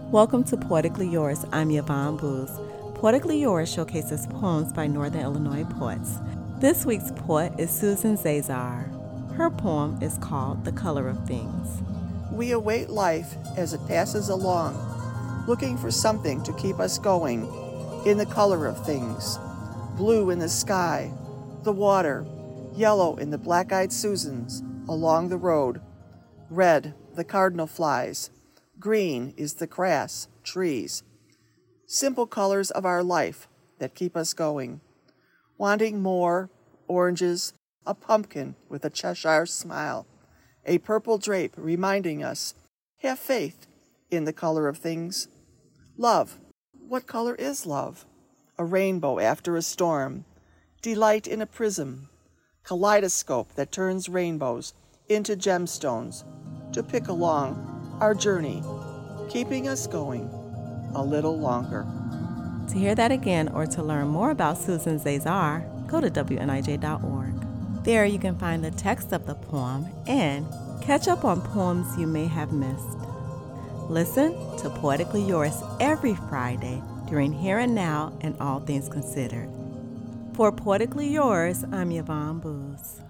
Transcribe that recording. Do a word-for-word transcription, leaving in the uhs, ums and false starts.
Welcome to Poetically Yours. I'm Yvonne Booz. Poetically Yours showcases poems by Northern Illinois poets. This week's poet is Susan Zazar. Her poem is called The Color of Things. We await life as it passes along, looking for something to keep us going in the color of things. Blue in the sky, the water, yellow in the black-eyed Susans along the road, red the cardinal flies, green is the grass, trees. Simple colors of our life that keep us going. Wanting more, oranges, a pumpkin with a Cheshire smile, a purple drape reminding us, have faith in the color of things. Love, what color is love? A rainbow after a storm, delight in a prism, kaleidoscope that turns rainbows into gemstones to pick along our journey, keeping us going a little longer. To hear that again or to learn more about Susan Zazar, go to W N I J dot org. There you can find the text of the poem and catch up on poems you may have missed. Listen to Poetically Yours every Friday during Here and Now and All Things Considered. For Poetically Yours, I'm Yvonne Booz.